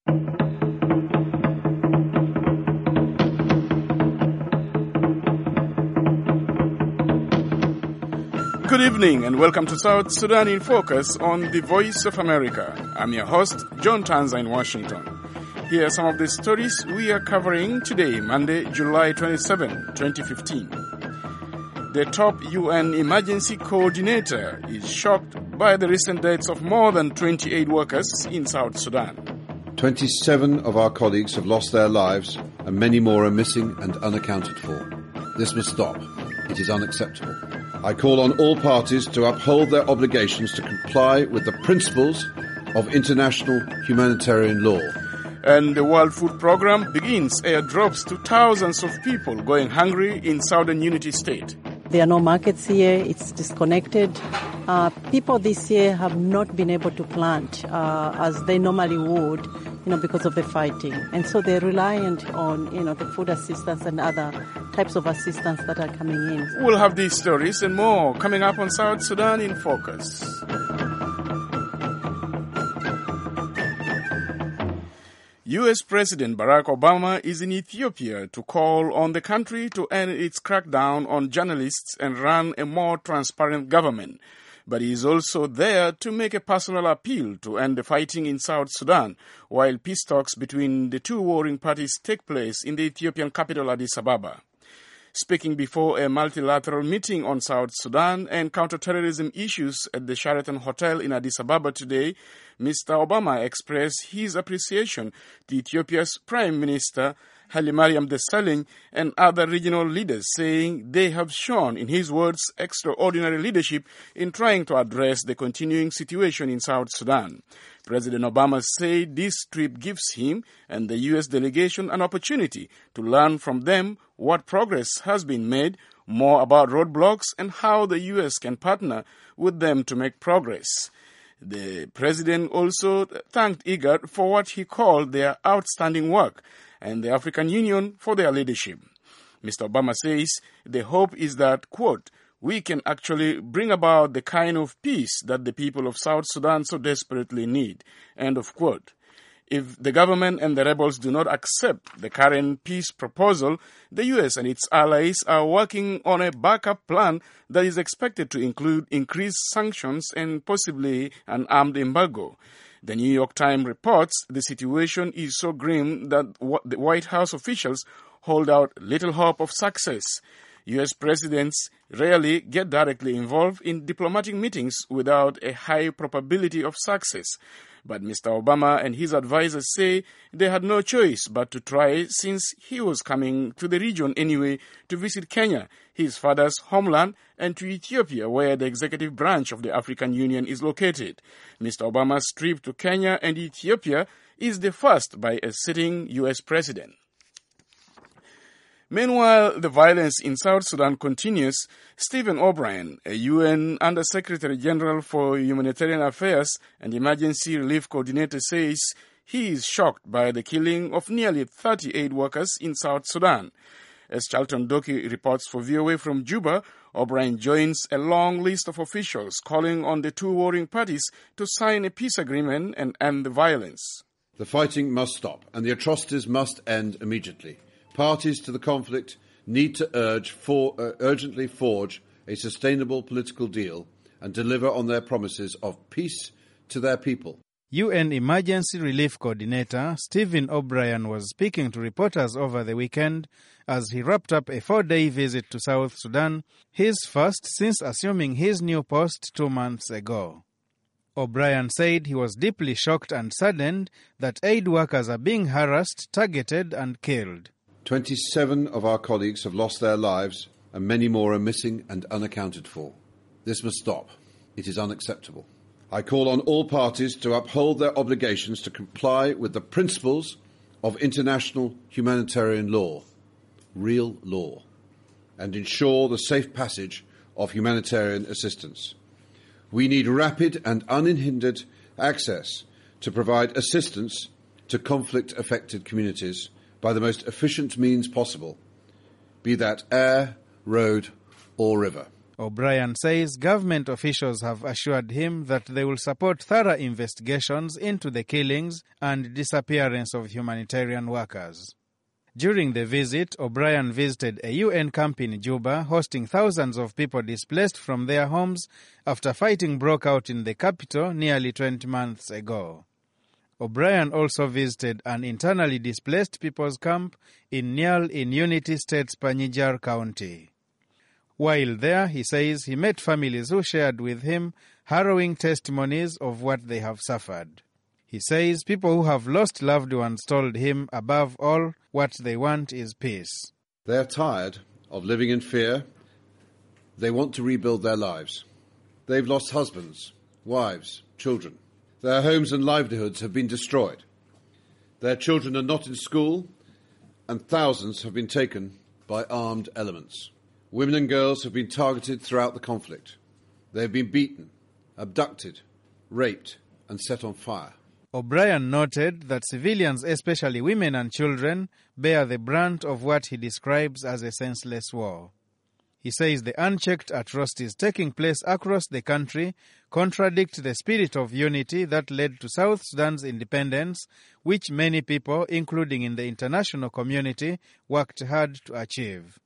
Good evening and welcome to South Sudan in Focus on The Voice of America. I'm your host, John Tanza in Washington. Here are some of the stories we are covering today, Monday, July 27, 2015. The top UN emergency coordinator is shocked by the recent deaths of more than 28 workers in South Sudan. 27 of our colleagues have lost their lives and many more are missing and unaccounted for. This must stop. It is unacceptable. I call on all parties to uphold their obligations to comply with the principles of international humanitarian law. And the World Food Programme begins airdrops to thousands of people going hungry in Southern Unity State. There are no markets here. It's disconnected. People this year have not been able to plant as they normally would, because of the fighting. And so they're reliant on, the food assistance and other types of assistance that are coming in. We'll have these stories and more coming up on South Sudan in Focus. U.S. President Barack Obama is in Ethiopia to call on the country to end its crackdown on journalists and run a more transparent government. But he is also there to make a personal appeal to end the fighting in South Sudan, while peace talks between the two warring parties take place in the Ethiopian capital Addis Ababa. Speaking before a multilateral meeting on South Sudan and counterterrorism issues at the Sheraton Hotel in Addis Ababa today, Mr. Obama expressed his appreciation to Ethiopia's Prime Minister Hailemariam Desalegn and other regional leaders, saying they have shown, in his words, extraordinary leadership in trying to address the continuing situation in South Sudan. President Obama said this trip gives him and the U.S. delegation an opportunity to learn from them what progress has been made, more about roadblocks, and how the U.S. can partner with them to make progress. The president also thanked IGAD for what he called their outstanding work and the African Union for their leadership. Mr. Obama says the hope is that, quote, we can actually bring about the kind of peace that the people of South Sudan so desperately need, end of quote. If the government and the rebels do not accept the current peace proposal, the U.S. and its allies are working on a backup plan that is expected to include increased sanctions and possibly an armed embargo. The New York Times reports the situation is so grim that the White House officials hold out little hope of success. U.S. presidents rarely get directly involved in diplomatic meetings without a high probability of success. But Mr. Obama and his advisors say they had no choice but to try, since he was coming to the region anyway to visit Kenya, his father's homeland, and to Ethiopia, where the executive branch of the African Union is located. Mr. Obama's trip to Kenya and Ethiopia is the first by a sitting U.S. president. Meanwhile, the violence in South Sudan continues. Stephen O'Brien, a UN Under-Secretary General for Humanitarian Affairs and Emergency Relief Coordinator, says he is shocked by the killing of nearly 38 workers in South Sudan. As Charlton Doki reports for VOA from Juba, O'Brien joins a long list of officials calling on the two warring parties to sign a peace agreement and end the violence. The fighting must stop and the atrocities must end immediately. Parties to the conflict need to urgently forge a sustainable political deal and deliver on their promises of peace to their people. UN Emergency Relief Coordinator Stephen O'Brien was speaking to reporters over the weekend as he wrapped up a 4-day visit to South Sudan, his first since assuming his new post 2 months ago. O'Brien said he was deeply shocked and saddened that aid workers are being harassed, targeted and killed. 27 of our colleagues have lost their lives and many more are missing and unaccounted for. This must stop. It is unacceptable. I call on all parties to uphold their obligations to comply with the principles of international humanitarian law, real law, and ensure the safe passage of humanitarian assistance. We need rapid and unhindered access to provide assistance to conflict-affected communities by the most efficient means possible, be that air, road or river. O'Brien says government officials have assured him that they will support thorough investigations into the killings and disappearance of humanitarian workers. During the visit, O'Brien visited a UN camp in Juba, hosting thousands of people displaced from their homes after fighting broke out in the capital nearly 20 months ago. O'Brien also visited an internally displaced people's camp in Nial in Unity State's Panyijar County. While there, he says he met families who shared with him harrowing testimonies of what they have suffered. He says people who have lost loved ones told him, above all, what they want is peace. They are tired of living in fear. They want to rebuild their lives. They've lost husbands, wives, children. Their homes and livelihoods have been destroyed. Their children are not in school, and thousands have been taken by armed elements. Women and girls have been targeted throughout the conflict. They have been beaten, abducted, raped, and set on fire. O'Brien noted that civilians, especially women and children, bear the brunt of what he describes as a senseless war. He says the unchecked atrocities taking place across the country contradict the spirit of unity that led to South Sudan's independence, which many people, including in the international community, worked hard to achieve.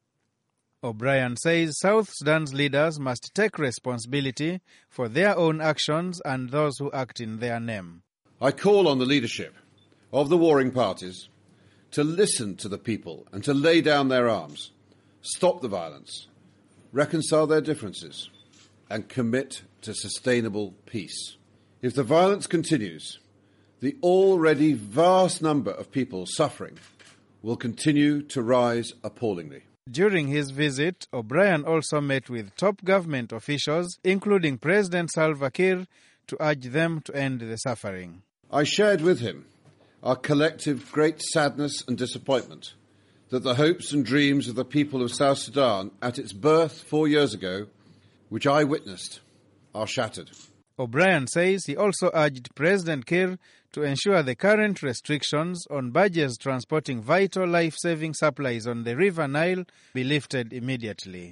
O'Brien says South Sudan's leaders must take responsibility for their own actions and those who act in their name. I call on the leadership of the warring parties to listen to the people and to lay down their arms, stop the violence, reconcile their differences, and commit to sustainable peace. If the violence continues, the already vast number of people suffering will continue to rise appallingly. During his visit, O'Brien also met with top government officials, including President Salva Kiir, to urge them to end the suffering. I shared with him our collective great sadness and disappointment that the hopes and dreams of the people of South Sudan at its birth 4 years ago, which I witnessed, are shattered. O'Brien says he also urged President Kiir to ensure the current restrictions on barges transporting vital life-saving supplies on the River Nile be lifted immediately.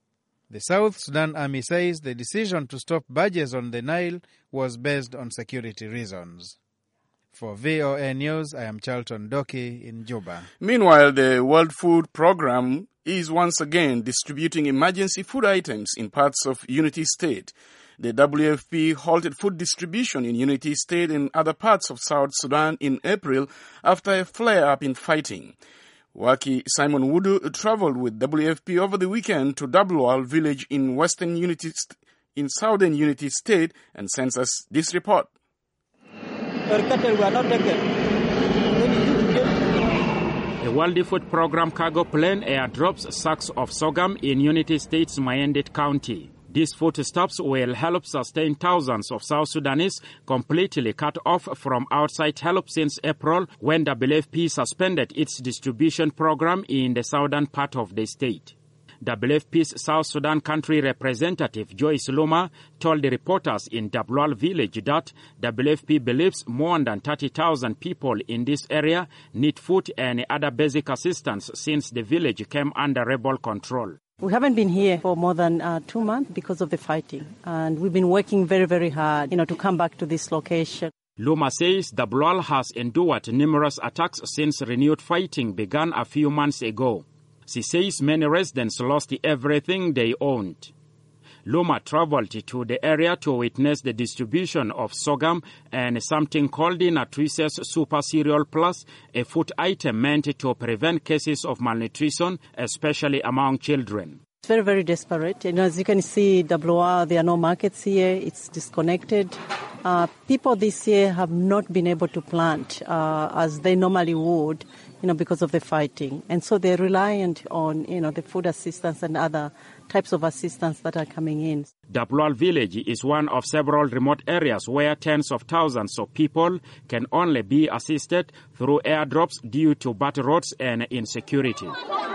The South Sudan Army says the decision to stop barges on the Nile was based on security reasons. For VOA News, I am Charlton Doki in Juba. Meanwhile, the World Food Programme is once again distributing emergency food items in parts of Unity State. The WFP halted food distribution in Unity State and other parts of South Sudan in April after a flare-up in fighting. Waki Simon Wudu traveled with WFP over the weekend to Dablual village in southern Unity State and sends us this report. The World Food Programme cargo plane airdrops sacks of sorghum in Unity State's Mayendit County. These foodstuffs will help sustain thousands of South Sudanese completely cut off from outside help since April, when WFP suspended its distribution program in the southern part of the state. WFP's South Sudan country representative Joyce Luma told the reporters in Dablual village that WFP believes more than 30,000 people in this area need food and other basic assistance since the village came under rebel control. We haven't been here for more than 2 months because of the fighting, and we've been working very, very hard, to come back to this location. Luma says Dablual has endured numerous attacks since renewed fighting began a few months ago. She says many residents lost everything they owned. Luma traveled to the area to witness the distribution of sorghum and something called Nutritious Super Cereal Plus, a food item meant to prevent cases of malnutrition, especially among children. It's very, very desperate. As you can see, Dablual, there are no markets here. It's disconnected. People this year have not been able to plant as they normally would, because of the fighting. And so they're reliant on, the food assistance and other types of assistance that are coming in. Dablual village is one of several remote areas where tens of thousands of people can only be assisted through airdrops due to bad roads and insecurity.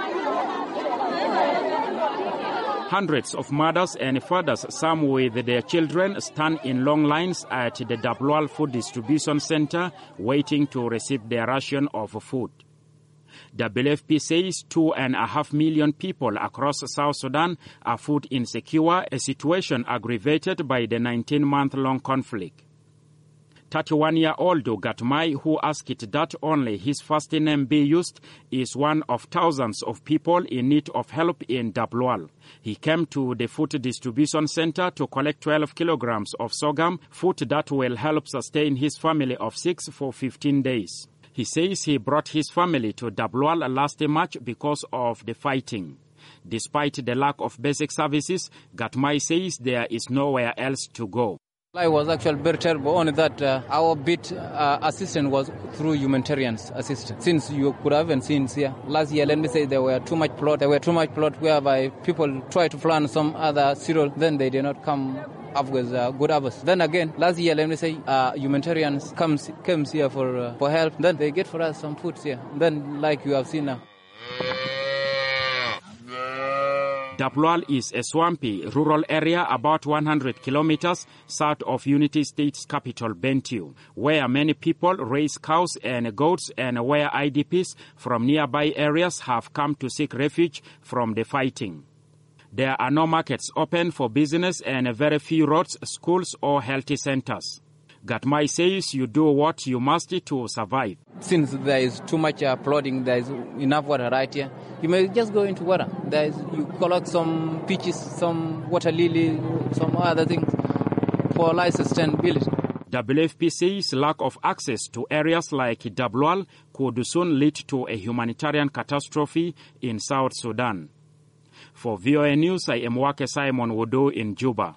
Hundreds of mothers and fathers, some with their children, stand in long lines at the Dablual Food Distribution Center waiting to receive their ration of food. WFP says 2.5 million people across South Sudan are food insecure, a situation aggravated by the 19-month-long conflict. 31-year-old Gatmai, who asked that only his first name be used, is one of thousands of people in need of help in Dablual. He came to the food distribution center to collect 12 kilograms of sorghum, food that will help sustain his family of 6 for 15 days. He says he brought his family to Dablual last March because of the fighting. Despite the lack of basic services, Gatmai says there is nowhere else to go. I was actually very terrible, only that our bid assistance was through humanitarian assistance. Since you could haven't seen here, last year, let me say, there were too much plot whereby people try to plant some other cereal, then they did not come up with good harvest. Then again, last year, let me say, humanitarians comes here for help, then they get for us some food here. Then, like you have seen now. Dablual is a swampy rural area about 100 kilometers south of Unity State's capital, Bentiu, where many people raise cows and goats and where IDPs from nearby areas have come to seek refuge from the fighting. There are no markets open for business and very few roads, schools or health centers. Gatmai says you do what you must to survive. Since there is too much flooding, there is enough water right here. You may just go into water. You collect some peaches, some water lily, some other things for life sustainability. WFP says lack of access to areas like Dablual could soon lead to a humanitarian catastrophe in South Sudan. For VOA News, I am Wake Simon Wodo in Juba.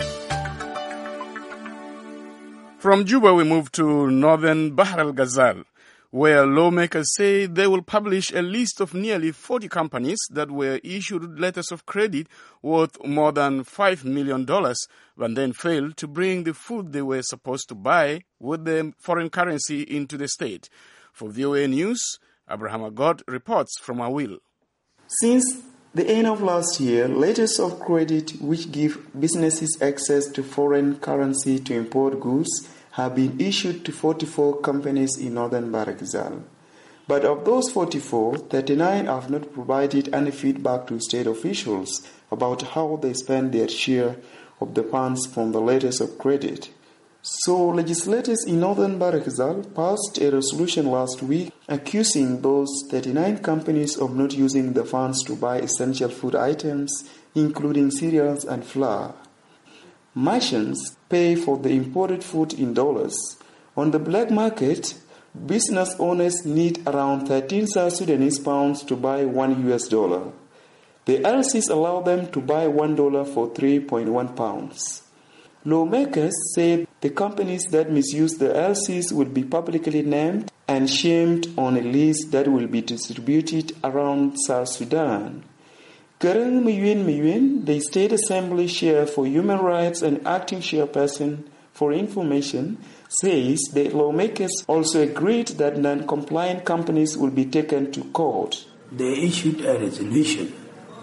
From Juba, we move to northern Bahr el Ghazal, where lawmakers say they will publish a list of nearly 40 companies that were issued letters of credit worth more than $5 million, but then failed to bring the food they were supposed to buy with the foreign currency into the state. For VOA News, Abraham Agot reports from Awil. Since the end of last year, letters of credit which give businesses access to foreign currency to import goods have been issued to 44 companies in northern Bahr el Ghazal. But of those 44, 39 have not provided any feedback to state officials about how they spend their share of the funds from the letters of credit. So legislators in northern Bahr el Ghazal passed a resolution last week accusing those 39 companies of not using the funds to buy essential food items, including cereals and flour. Merchants pay for the imported food in dollars. On the black market, business owners need around 13 South Sudanese pounds to buy $1. The LCs allow them to buy $1 for 3.1 pounds. Lawmakers say the companies that misuse the LCs will be publicly named and shamed on a list that will be distributed around South Sudan. Karen Muyuen, the State Assembly Chair for Human Rights and acting chairperson for information, says the lawmakers also agreed that non-compliant companies will be taken to court. They issued a resolution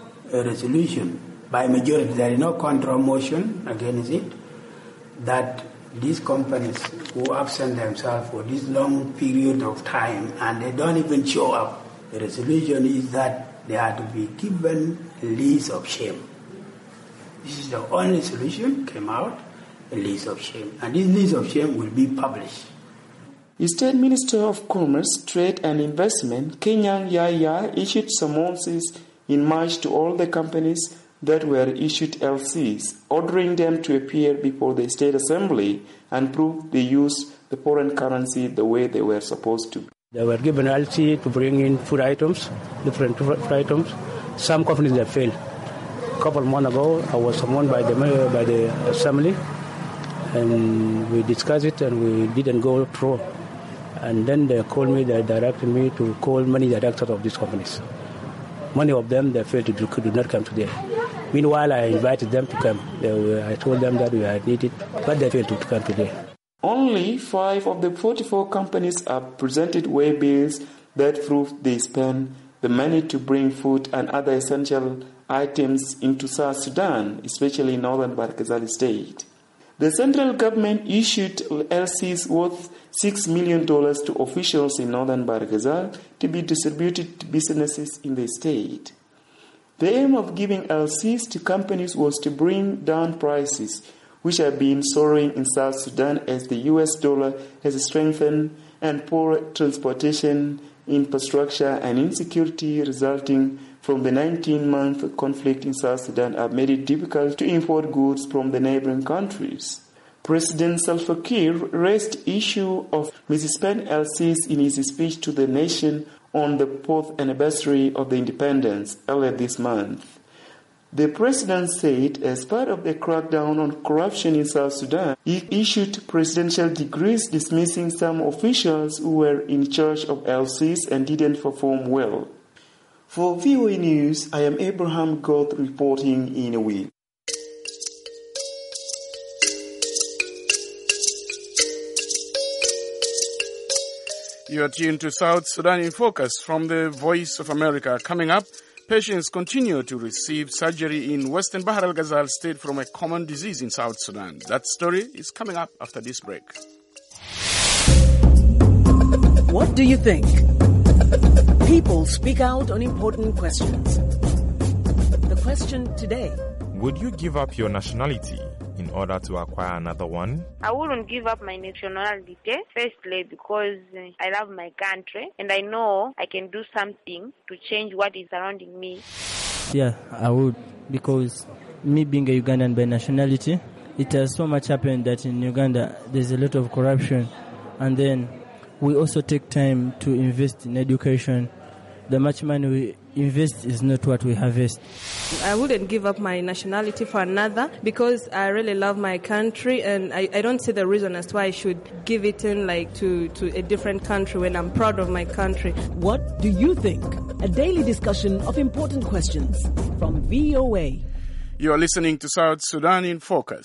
by majority. There is no contra motion against it, that these companies who absent themselves for this long period of time and they don't even show up, the resolution is that they are to be given a list of shame. This is the only solution came out, a list of shame. And this list of shame will be published. The State Minister of Commerce, Trade and Investment, Kenyang Yahya, issued summonses in March to all the companies that were issued LCs, ordering them to appear before the State Assembly and prove they used the foreign currency the way they were supposed to. They were given LC to bring in food items, different food items. Some companies that failed. A couple of months ago, I was summoned by the Assembly, and we discussed it, and we didn't go through. And then they called me, they directed me to call many directors of these companies. Many of them, they failed to could not come today. Meanwhile, I invited them to come. I told them that we had needed, but they failed to come today. Only 5 of the 44 companies have presented way bills that prove they spend the money to bring food and other essential items into South Sudan, especially in northern Bahr el Ghazal state. The central government issued LCs worth $6 million to officials in northern Bahr el Ghazal to be distributed to businesses in the state. The aim of giving LCs to companies was to bring down prices, which have been soaring in South Sudan as the US dollar has strengthened and poor transportation, infrastructure, and insecurity resulting from the 19-month conflict in South Sudan have made it difficult to import goods from the neighboring countries. President Salva Kiir raised the issue of misspent LCs in his speech to the nation on the 4th anniversary of the independence earlier this month. The president said as part of the crackdown on corruption in South Sudan, he issued presidential decrees dismissing some officials who were in charge of LCs and didn't perform well. For VOA News, I am Abraham Goth reporting in a week. You are tuned to South Sudan in Focus from the Voice of America. Coming up, patients continue to receive surgery in Western Bahr el Ghazal state from a common disease in South Sudan. That story is coming up after this break. What do you think? People speak out on important questions. The question today: would you give up your nationality in order to acquire another one? I wouldn't give up my nationality, firstly because I love my country and I know I can do something to change what is surrounding me. Yeah, I would, because me being a Ugandan by nationality, it has so much happened that in Uganda there's a lot of corruption, and then we also take time to invest in education. The much money we invest is not what we harvest. I wouldn't give up my nationality for another because I really love my country, and I don't see the reason as to why I should give it in to a different country when I'm proud of my country. What do you think? A daily discussion of important questions from VOA. You are listening to South Sudan in Focus.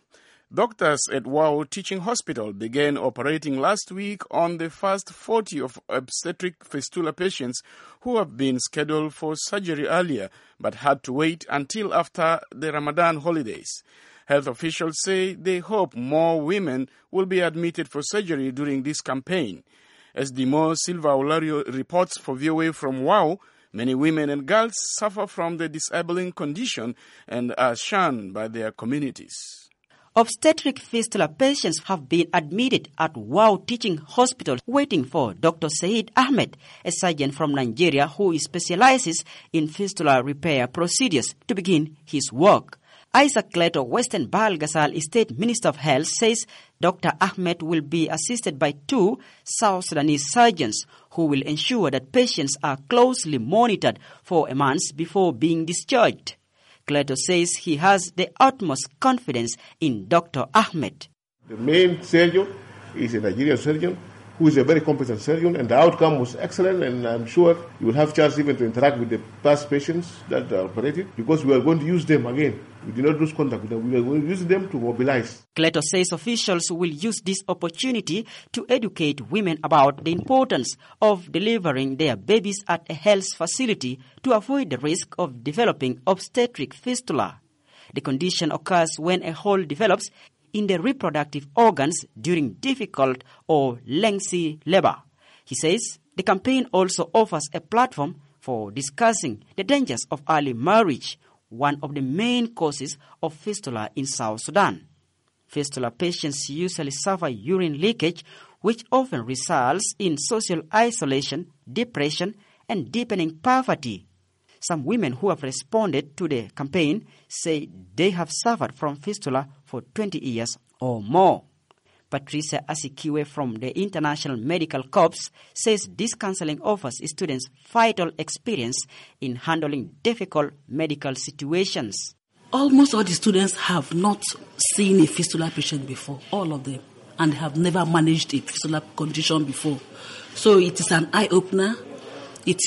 Doctors at WOW Teaching Hospital began operating last week on the first 40 of obstetric fistula patients who have been scheduled for surgery earlier but had to wait until after the Ramadan holidays. Health officials say they hope more women will be admitted for surgery during this campaign. As Dimo Silva Olario reports for VOA from WOW, many women and girls suffer from the disabling condition and are shunned by their communities. Obstetric fistula patients have been admitted at WOW Teaching Hospital waiting for Dr. Said Ahmed, a surgeon from Nigeria who specializes in fistula repair procedures, to begin his work. Isaac Leto, Western Bahr el Ghazal State Minister of Health, says Dr. Ahmed will be assisted by 2 South Sudanese surgeons who will ensure that patients are closely monitored for a month before being discharged. Cleto says he has the utmost confidence in Dr. Ahmed. The main surgeon is a Nigerian surgeon who is a very competent surgeon, and the outcome was excellent, and I'm sure you will have chance even to interact with the past patients that are operated, because we are going to use them again. We do not lose contact with them. We are going to use them to mobilize. Cleto says officials will use this opportunity to educate women about the importance of delivering their babies at a health facility to avoid the risk of developing obstetric fistula. The condition occurs when a hole develops in the reproductive organs during difficult or lengthy labor. He says the campaign also offers a platform for discussing the dangers of early marriage, one of the main causes of fistula in South Sudan. Fistula patients usually suffer urine leakage, which often results in social isolation, depression, and deepening poverty. Some women who have responded to the campaign say they have suffered from fistula for 20 years or more. Patricia Asikiwe from the International Medical Corps says this counseling offers students vital experience in handling difficult medical situations. Almost all the students have not seen a fistula patient before, all of them, and have never managed a fistula condition before. So it is an eye-opener. It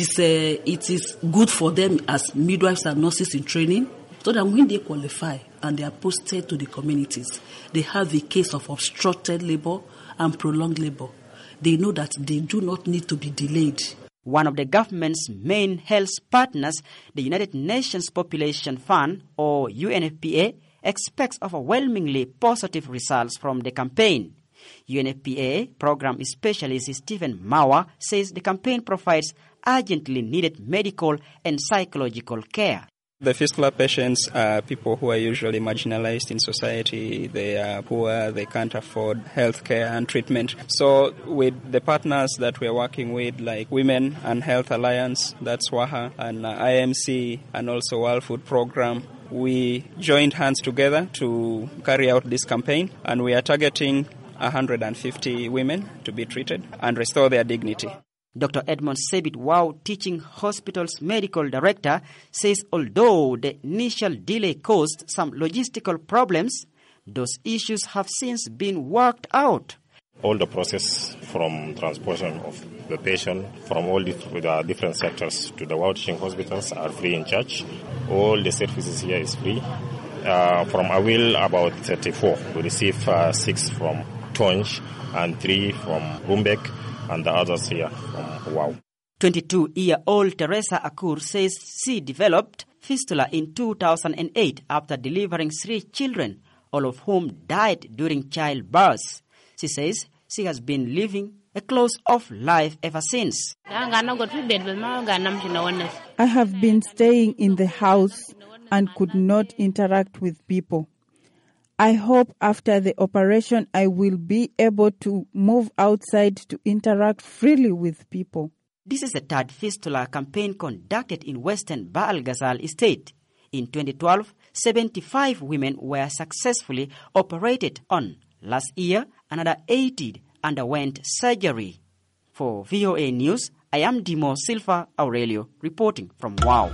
is good for them as midwives and nurses in training, so that when they qualify and they are posted to the communities, they have a case of obstructed labor and prolonged labor. They know that they do not need to be delayed. One of the government's main health partners, the United Nations Population Fund, or UNFPA, expects overwhelmingly positive results from the campaign. UNFPA program specialist Stephen Mauer says the campaign provides urgently needed medical and psychological care. The fistula patients are people who are usually marginalized in society. They are poor, they can't afford health care and treatment. So with the partners that we're working with, like Women and Health Alliance, that's WAHA, and IMC, and also World Food Program, we joined hands together to carry out this campaign, and we are targeting 150 women to be treated and restore their dignity. Dr. Edmond Sebit Wow, Teaching Hospital's medical director, says although the initial delay caused some logistical problems, those issues have since been worked out. All the process from transportation of the patient from all the different sectors to the Wow Teaching Hospitals are free in charge. All the services here is free. From Awil, about 34. We receive 6 from Tonj and 3 from Rumbek, and the others here from Wow. 22-year-old Teresa Akur says she developed fistula in 2008 after delivering 3 children, all of whom died during childbirth. She says she has been living a closed-off life ever since. I have been staying in the house and could not interact with people. I hope after the operation I will be able to move outside to interact freely with people. This is the third fistula campaign conducted in Western Baal Ghazal Estate. In 2012, 75 women were successfully operated on. Last year, another 80 underwent surgery. For VOA News, I am Dimo Silva Aurelio reporting from Wow.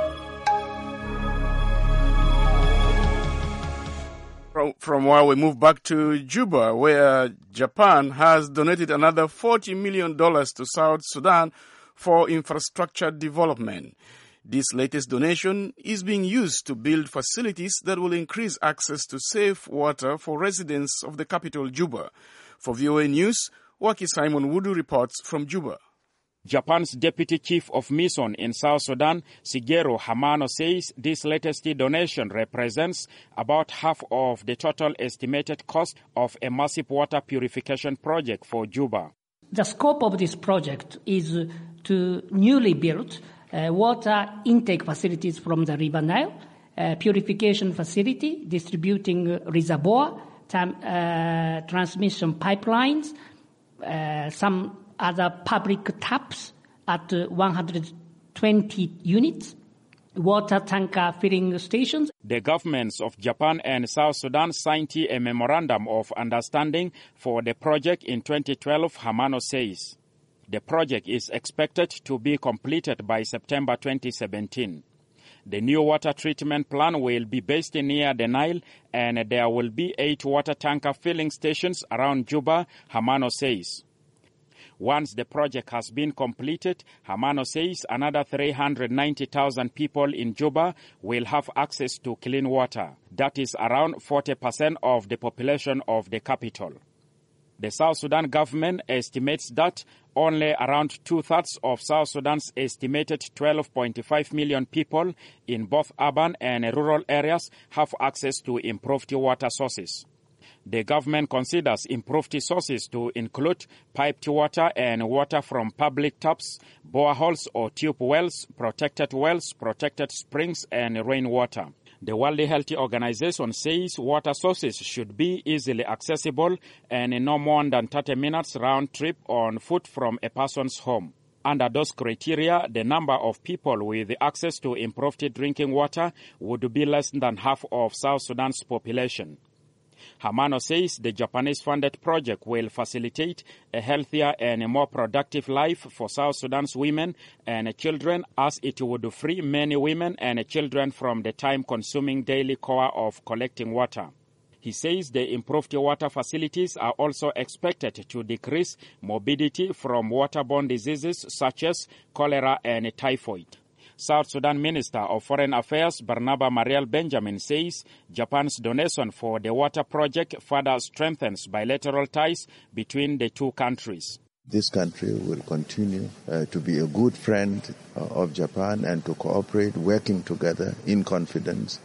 From where we move back to Juba, where Japan has donated another $40 million to South Sudan for infrastructure development. This latest donation is being used to build facilities that will increase access to safe water for residents of the capital, Juba. For VOA News, Waki Simon Wudu reports from Juba. Japan's Deputy Chief of Mission in South Sudan, Shigeru Hamano, says this latest donation represents about half of the total estimated cost of a massive water purification project for Juba. The scope of this project is to newly build water intake facilities from the River Nile, purification facility, distributing reservoir, transmission pipelines, some other public taps at 120 units, water tanker filling stations. The governments of Japan and South Sudan signed a memorandum of understanding for the project in 2012, Hamano says. The project is expected to be completed by September 2017. The new water treatment plant will be based near the Nile, and there will be 8 water tanker filling stations around Juba, Hamano says. Once the project has been completed, Hamano says another 390,000 people in Juba will have access to clean water. That is around 40% of the population of the capital. The South Sudan government estimates that only around 2/3 of South Sudan's estimated 12.5 million people in both urban and rural areas have access to improved water sources. The government considers improved sources to include piped water and water from public taps, boreholes or tube wells, protected springs, and rainwater. The World Health Organization says water sources should be easily accessible and no more than 30 minutes round trip on foot from a person's home. Under those criteria, the number of people with access to improved drinking water would be less than half of South Sudan's population. Hamano says the Japanese-funded project will facilitate a healthier and a more productive life for South Sudan's women and children, as it would free many women and children from the time-consuming daily chore of collecting water. He says the improved water facilities are also expected to decrease morbidity from waterborne diseases such as cholera and typhoid. South Sudan Minister of Foreign Affairs Barnaba Mariel Benjamin says Japan's donation for the water project further strengthens bilateral ties between the two countries. This country will continue to be a good friend of Japan and to cooperate, working together in confidence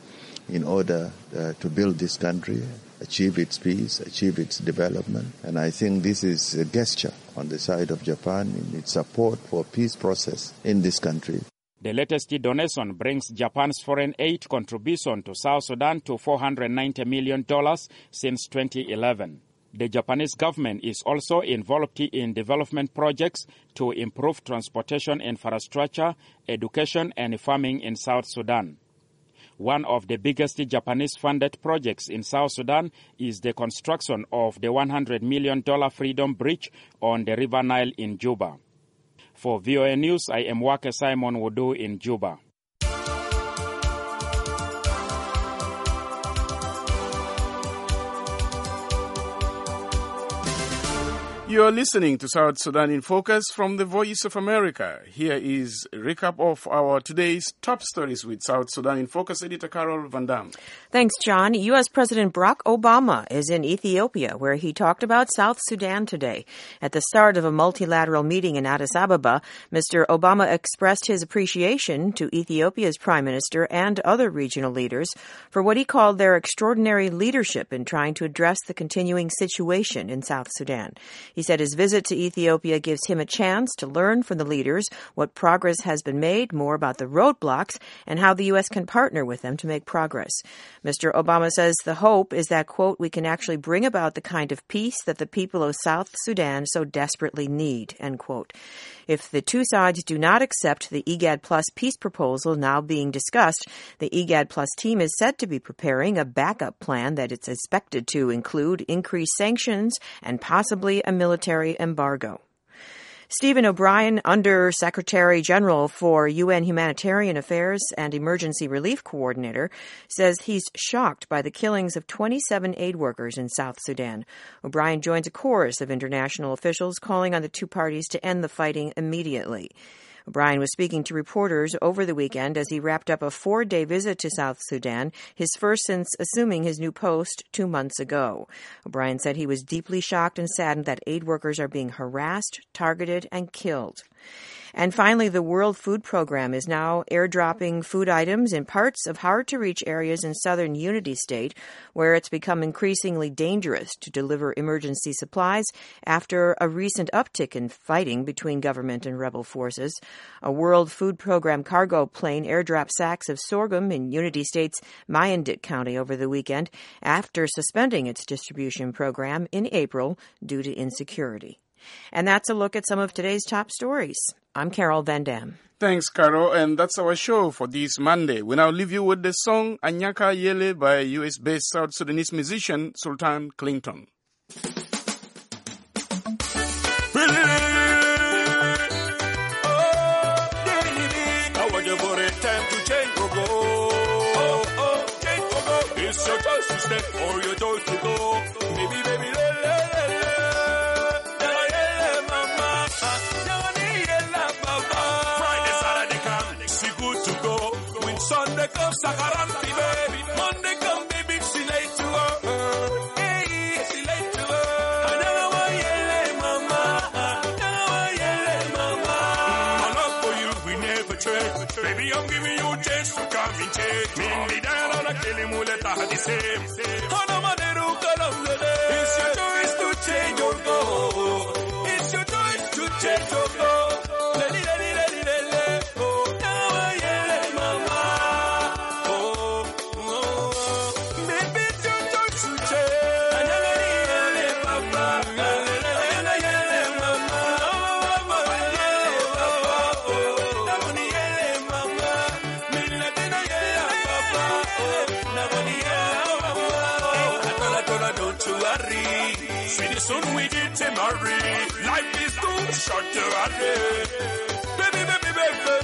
in order to build this country, achieve its peace, achieve its development. And I think this is a gesture on the side of Japan in its support for peace process in this country. The latest donation brings Japan's foreign aid contribution to South Sudan to $490 million since 2011. The Japanese government is also involved in development projects to improve transportation infrastructure, education, and farming in South Sudan. One of the biggest Japanese-funded projects in South Sudan is the construction of the $100 million Freedom Bridge on the River Nile in Juba. For VOA News, I am Wake Simon Wudu in Juba. You are listening to South Sudan in Focus from the Voice of America. Here is a recap of our today's top stories with South Sudan in Focus editor Carol Van Dam. Thanks, John. U.S. President Barack Obama is in Ethiopia, where he talked about South Sudan today. At the start of a multilateral meeting in Addis Ababa, Mr. Obama expressed his appreciation to Ethiopia's prime minister and other regional leaders for what he called their extraordinary leadership in trying to address the continuing situation in South Sudan. He said his visit to Ethiopia gives him a chance to learn from the leaders what progress has been made, more about the roadblocks, and how the U.S. can partner with them to make progress. Mr. Obama says the hope is that, quote, we can actually bring about the kind of peace that the people of South Sudan so desperately need, end quote. If the two sides do not accept the IGAD Plus peace proposal now being discussed, the IGAD Plus team is said to be preparing a backup plan that it's expected to include increased sanctions and possibly a military embargo. Stephen O'Brien, Under Secretary General for UN Humanitarian Affairs and Emergency Relief Coordinator, says he's shocked by the killings of 27 aid workers in South Sudan. O'Brien joins a chorus of international officials calling on the two parties to end the fighting immediately. O'Brien was speaking to reporters over the weekend as he wrapped up a 4-day visit to South Sudan, his first since assuming his new post 2 months ago. O'Brien said he was deeply shocked and saddened that aid workers are being harassed, targeted, and killed. And finally, the World Food Program is now airdropping food items in parts of hard-to-reach areas in southern Unity State, where it's become increasingly dangerous to deliver emergency supplies after a recent uptick in fighting between government and rebel forces. A World Food Program cargo plane airdropped sacks of sorghum in Unity State's Mayandit County over the weekend after suspending its distribution program in April due to insecurity. And that's a look at some of today's top stories. I'm Carol Van Dam. Thanks, Carol, and that's our show for this Monday. We now leave you with the song Anyaka Yele by US-based South Sudanese musician Sultan Clinton. It's your choice to stay or your choice to go. Baby, Sunday come, Sakaranti, baby. Monday come, baby, she late to her. Hey, she late to her. Another yele, mama. Another yele, mama. My love for you, we never trade. Baby, I'm giving you a chance to come and take me. Me down on a kilimuleta, the same. It's your choice to change your goal. It's your choice to change your goal. Soon we get to marry. Life is too short to hurry. Baby, baby, baby,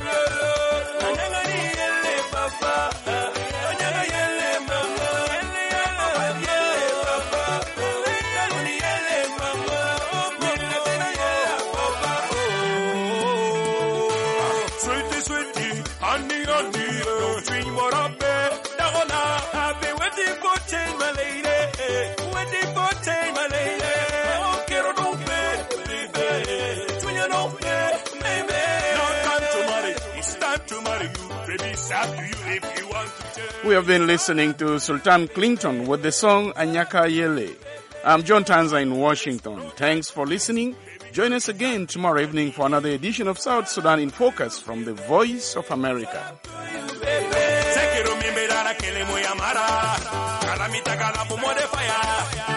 sweetie, sweetie, honey, honey, don't dream what I'm I've been waiting for change, my lady. Waiting for change, my lady. To marry you, baby, it's up to you if you We have been listening to Sultan Clinton with the song Anyaka Yele. I'm John Tanza in Washington. Thanks for listening. Join us again tomorrow evening for another edition of South Sudan in Focus from the Voice of America. Sekiro mimbe dara kele moya mara. Kala mitaka la bumo de fire.